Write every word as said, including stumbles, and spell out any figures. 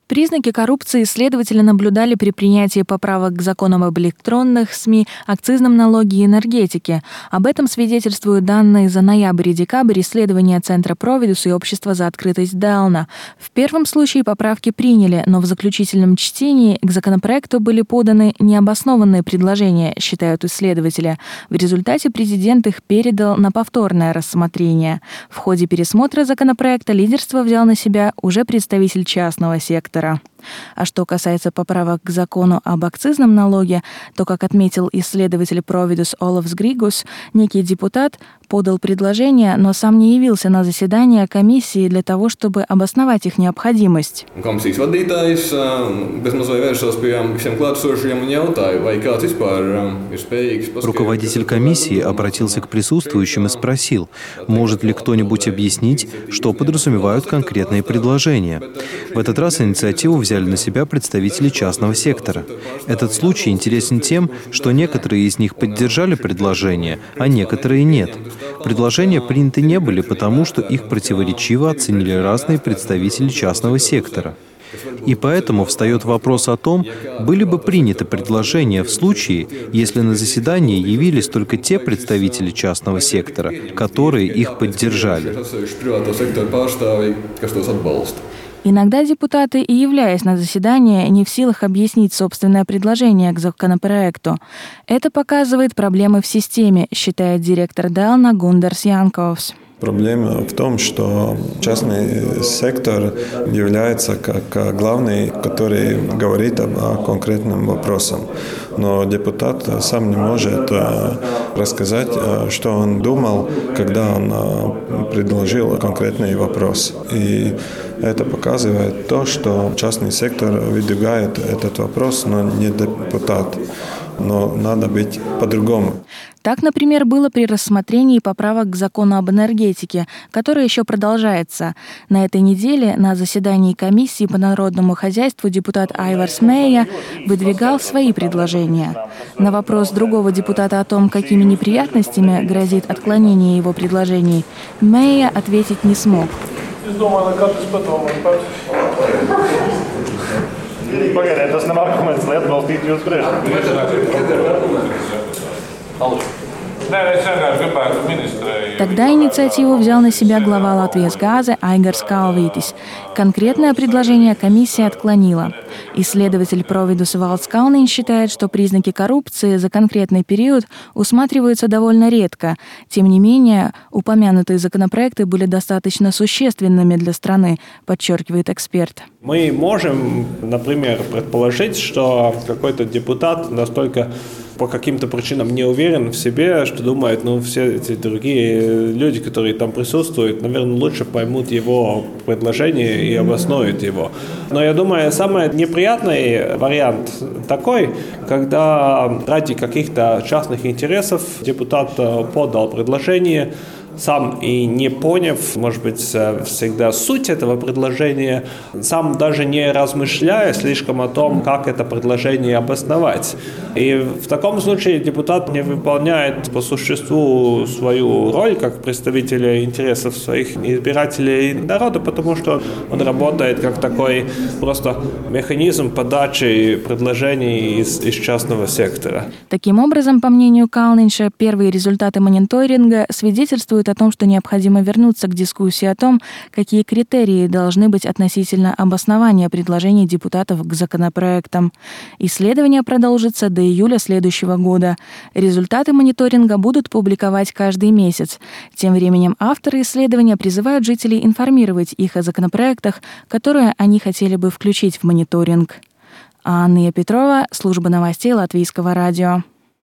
Признаки коррупции исследователи наблюдали при принятии поправок к законам об электронных СМИ, акцизном налоге и энергетике. Об этом свидетельствуют данные за ноябрь и декабрь исследования Центра Провидус и Общества за открытость Делна. В первом случае поправки приняли, но в заключительном чтении к законопроекту были поданы необоснованные предложения, считают исследователи. В результате президент их передал на повторное рассмотрение. В ходе пересмотра законопроекта лидерство взял на себя уже представитель частного сектора. А что касается поправок к закону об акцизном налоге, то, как отметил исследователь Провидус Олафс Григус, некий депутат подал предложение, но сам не явился на заседание комиссии для того, чтобы обосновать их необходимость. Руководитель комиссии обратился к присутствующим и спросил, может ли кто-нибудь объяснить, что подразумевают конкретные предложения. В этот раз инициативу взяли на себя представители частного сектора. Этот случай интересен тем, что некоторые из них поддержали предложение, а некоторые нет. Предложения приняты не были, потому что их противоречиво оценили разные представители частного сектора. И поэтому встает вопрос о том, были бы приняты предложения в случае, если на заседании явились только те представители частного сектора, которые их поддержали. Иногда депутаты, и являясь на заседание, не в силах объяснить собственное предложение к законопроекту. Это показывает проблемы в системе, считает директор Делна Гундерс Янковс. Проблема в том, что частный сектор является как главный, который говорит о конкретном вопросе. Но депутат сам не может рассказать, что он думал, когда он предложил конкретный вопрос. И это показывает то, что частный сектор выдвигает этот вопрос, но не депутат. Но надо быть по-другому. Так, например, было при рассмотрении поправок к закону об энергетике, которое еще продолжается. На этой неделе на заседании комиссии по народному хозяйству депутат Айварс Мэйя выдвигал свои предложения. На вопрос другого депутата о том, какими неприятностями грозит отклонение его предложений, Мэйя ответить не смог. Pagaidiet, tas nav arguments, lai atbalstītu jūsu priekšlikumu. Тогда инициативу взял на себя глава Латвijas Gāze Aigaris Kalvītis. Конкретное предложение комиссия отклонила. Исследователь Провидус Валдс Калнин считает, что признаки коррупции за конкретный период усматриваются довольно редко. Тем не менее, упомянутые законопроекты были достаточно существенными для страны, подчеркивает эксперт. Мы можем, например, предположить, что какой-то депутат настолько по каким-то причинам не уверен в себе, что думает, ну, все эти другие люди, которые там присутствуют, наверное, лучше поймут его предложение и обоснуют его. Но я думаю, самый неприятный вариант такой, когда ради каких-то частных интересов депутат подал предложение, сам и не поняв, может быть, всегда суть этого предложения, сам даже не размышляя слишком о том, как это предложение обосновать. И в таком случае депутат не выполняет по существу свою роль как представителя интересов своих избирателей и народа, потому что он работает как такой просто механизм подачи предложений из, из частного сектора. Таким образом, по мнению Калнинша, первые результаты мониторинга свидетельствуют о том, что необходимо вернуться к дискуссии о том, какие критерии должны быть относительно обоснования предложений депутатов к законопроектам. Исследование продолжится до июля следующего года. Результаты мониторинга будут публиковать каждый месяц. Тем временем авторы исследования призывают жителей информировать их о законопроектах, которые они хотели бы включить в мониторинг. Анна Петрова, служба новостей Латвийского радио.